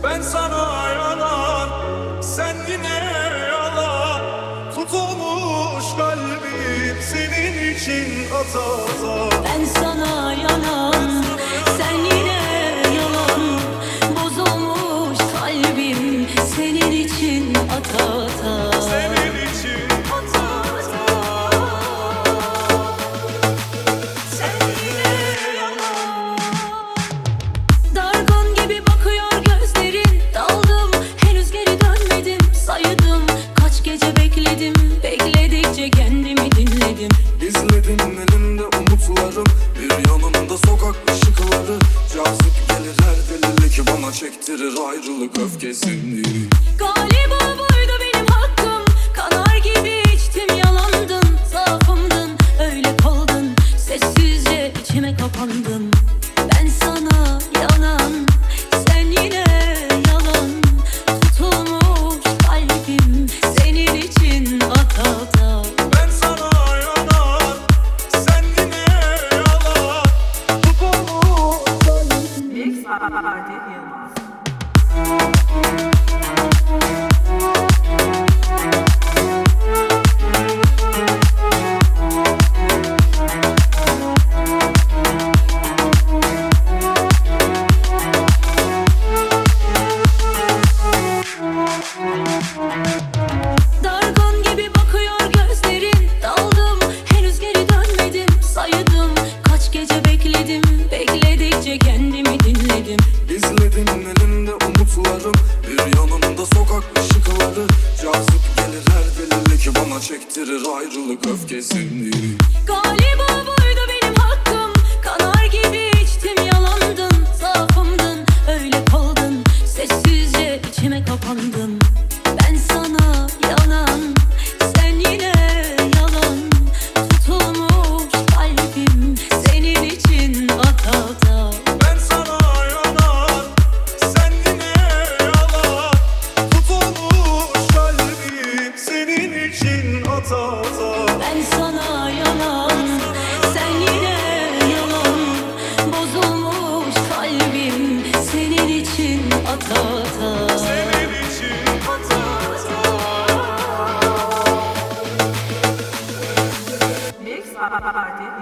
Ben sana yalan, sen yine yalan. Tutulmuş kalbim senin için ata ata. Ben sana yalan, sen yine yalan. Bozulmuş kalbim senin için ata ata. Senin için ata ata. Sen yine yalan. Dargın gibi bakıyor gözlerin. Daldım, henüz geri dönmedim. Saydım, kaç gece bekledim. Bekledikçe kendimi dinledim. İzledim elinde umutlarım, bir yanımda sokak ışıkları. Cazip gelir her delilik, bana çektirir ayrılık öfkesini. Galiba buydu benim hakkım. Kanar gibi içtim, yalandın. Zaafımdın, öyle kaldın. Sessizce içime kapandın. Ben sana yalan, sen yine yalan. Tutulmuş kalbim senin için ata ata. Ben sana yalan, sen yine yalan. Tutulmuş kalbim. Mix Party Yılmaz. Dargın gibi bakıyor gözlerin. Daldım, henüz geri dönmedim. Saydım, kaç gece bekledim. Bekledikçe kendimi dinledim. İzledim elinde umutlarım, bir yanımda sokak ışıkları. Cazip gelir her delilik, bana çektirir ayrılık öfkesini. Galiba buydu benim hakkım. Kanar gibi içtim, yalandın. Zaafımdın, öyle kaldın. Sessizce içime kapandın. Ben sana yalan, sen yine yalan. Tutulmuş kalbim senin için ata ata. Ben sana yalan, sen yine yalan. Tutulmuş kalbim senin için ata ata. Ben sana yalan, sen yine yalan. Bozulmuş kalbim senin için ata ata. Senin için ata ata. Mix Party